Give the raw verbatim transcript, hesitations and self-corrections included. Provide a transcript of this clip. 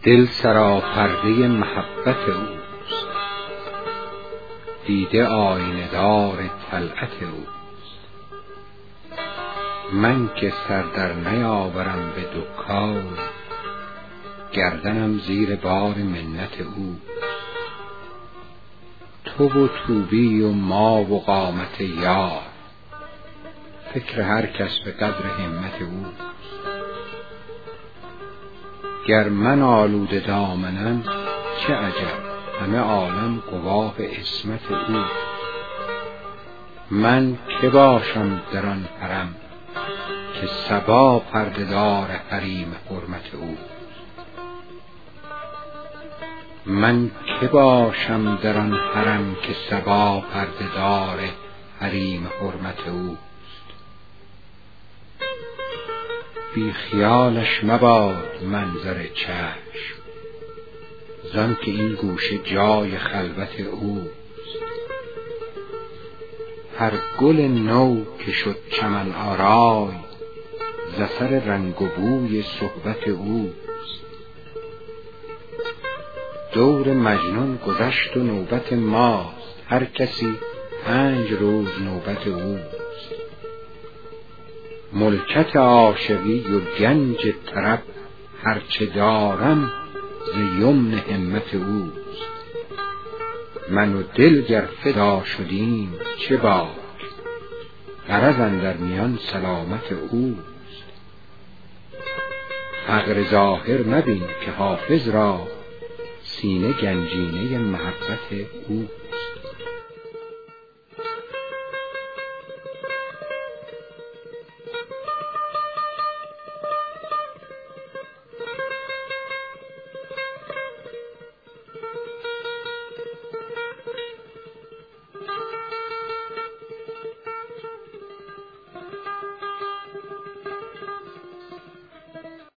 دل سراپرده محبت اوست، دیده آینه دار طلعت اوست. من که سر در نیاورم به دکان، گردنم زیر بار منت اوست. تو و طوبی و ما و قامت یار، فکر هر کس به قدر همت اوست. گر من آلوده دامنم چه عجب، همه عالم گواه عصمت اوست. من که باشم در آن حرم که صبا پرده دار حریم حرمت اوست. من که باشم در آن حرم که صبا پرده دار حریم حرمت اوست. بی خیالش مباد منظر چشم، زان که این گوشه جای خلوت اوست. هر گل نو که شد چمن آرای، ز اثر رنگ و بوی صحبت اوست. دور مجنون گذشت و نوبت ماست، هر کسی پنج روز نوبت اوست. ملکت عاشقی و گنج طرب، هرچه دارم ز یمن همت اوست. من و دل گر فدا شدیم چه باک، غرض اندر میان سلامت اوست. فقر ظاهر مبین که حافظ را، سینه گنجینه محبت اوست.